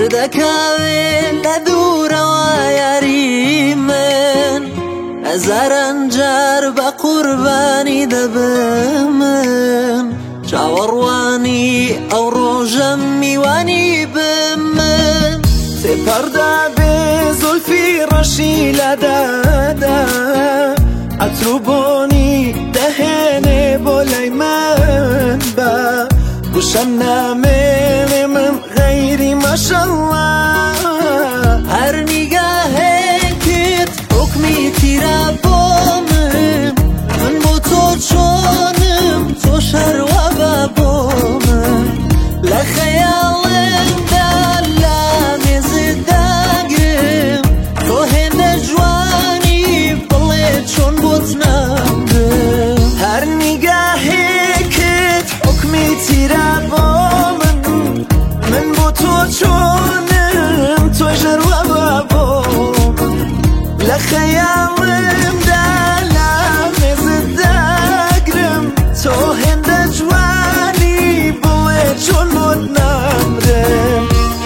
دەکاوێ لە دوورەوە یاری من هەزاران جار بە قوربانی دەبم من چاوەڕوانی ئەو ڕۆژە میوانی بم من سێپەڕدا بێ زولفی ڕەشی لەدەدا عەتر و بۆنی دەهێنێ بۆ لای من بە گوشەم نامێنێ من غەیری مەشەڵڵا هەر نیگاهێکت حوکمی تیرە بۆ من بۆ تۆ چۆنم تۆ شەروە بە بۆ من لە خەیاڵمدا لە مێزت داگرم تۆ هێندە جوانی بڵێ چۆن بۆت نامرم هەر نیگاهێکت حوکمی تیرە بۆ من بۆ تۆ چۆنم تۆ ژەروە بە بۆ من لە خەیاڵمدا لە مێزت داگرم تۆ هێندە جوانی بڵێ چۆن بۆت نامرم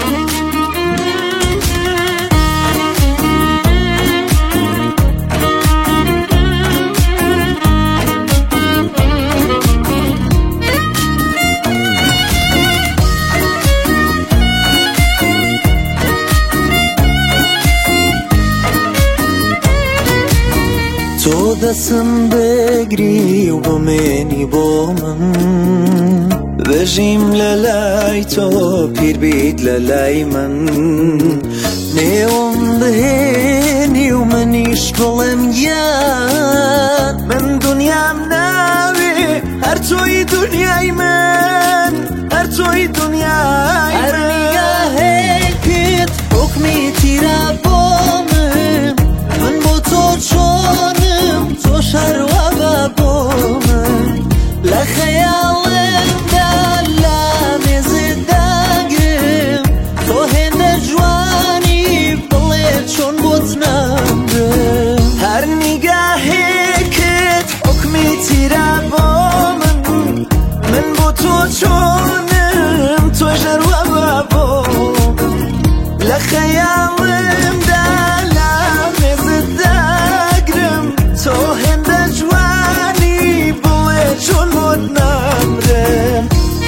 تۆ دەسم بگری و بمێنی بۆ من بژیم لە لای تۆ پیر بیت لە لای من نێوم بهێنی و منیش بڵێم یان من دنیام ناوێ هەر تۆی دنیای من هەر تۆی دنیای هەر من نیگاهێکت حوکمی تیرە بۆ من بۆ تۆ چۆنم تۆ شەروە بە بۆ من لە خەیاڵمدا لە مێزت داگرم تۆ هێندە جوانی بڵێ چۆن بۆت نامرم هەر نیگاهێکت حوکمی تیرە بۆ من بۆ تۆ چۆنم تۆ ژەروە بە بۆ من لە خەیاڵمدا لە مێزت داگرم تۆ هێندە جوانی بڵێ چۆن بۆت نامرم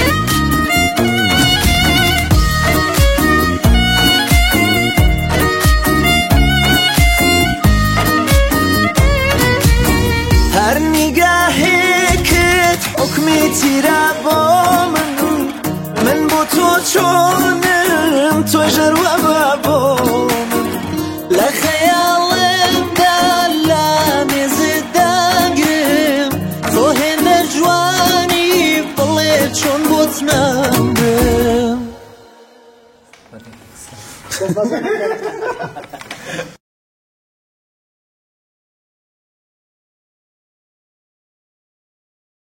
هەر نیگاهێکت حوکمی تیرە بۆ من بۆ تۆ چۆنم تۆ ژەروە بە بۆ من لە خەیاڵمدا لە مێزت داگرم تۆ هێندە جوانی بڵێ چۆن بۆت نامرم